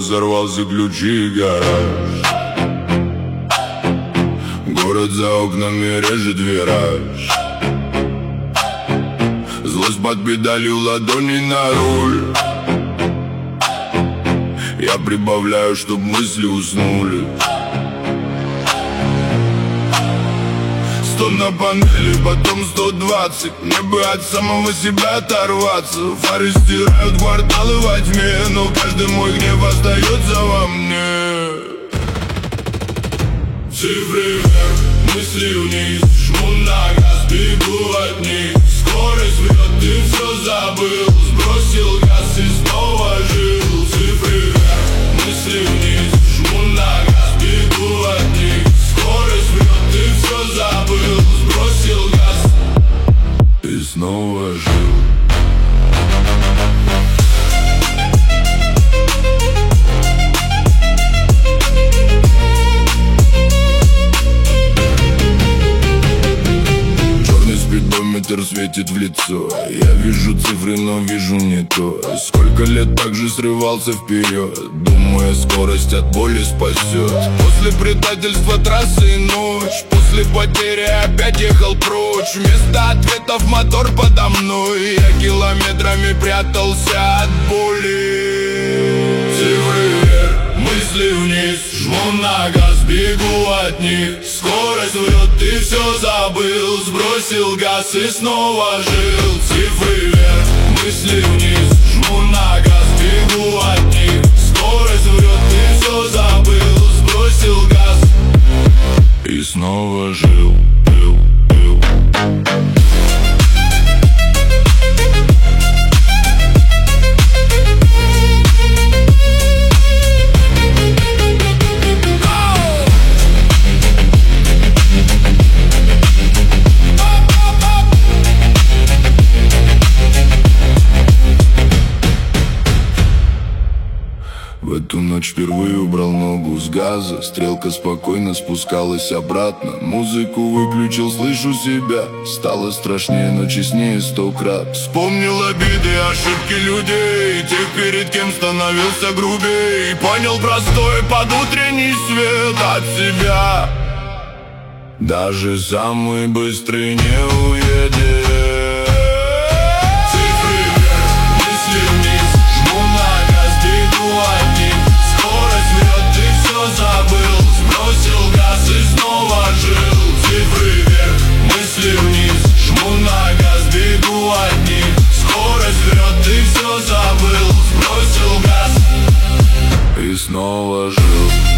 сорвался ключи и гараж. Город за окнами режет вираж. Злость под педалью, ладони на руль. Я прибавляю, чтоб мысли уснули. 100 на панели, потом 120. Мне бы от самого себя оторваться. Фары стирают кварталы во тьме, но каждый мой гнев остается во мне. Цифры вверх, мысли вниз. Жму на газ, бегу от них. Скорость врет, ты все забыл. Сбросил газ и снова жил. Цифры вверх, мысли вниз. Жму на газ, бегу от них. Скорость врет, ты все забыл. Сбросил газ и снова жил. Спидометр светит в лицо. Я вижу цифры, но вижу не то. Сколько лет так же срывался вперед, думая, скорость от боли спасет. После предательства трассы и ночь, после потери опять ехал прочь. Вместо ответов мотор подо мной. Я километрами прятался от боли. Цифры вверх, мысли вниз. Жму на газ, бегу от них. Скорость врет, ты все забыл. Сбросил газ и снова жил. Цифры вверх, мысли вниз. Жму на газ, бегу от них. Скорость врет, ты все забыл. Сбросил газ и снова жил. В эту ночь впервые убрал ногу с газа. Стрелка спокойно спускалась обратно. Музыку выключил, слышу себя. Стало страшнее, но честнее 100 крат. Вспомнил обиды, ошибки людей, тех, перед кем становился грубее. И понял простой под утренний свет от себя. Даже самый быстрый не уедет. Забыл, сбросил газ и снова жил. Цифры вверх, мысли вниз. Жму на газ, бегу от них. Скорость врет, ты все забыл. Сбросил газ и снова жил.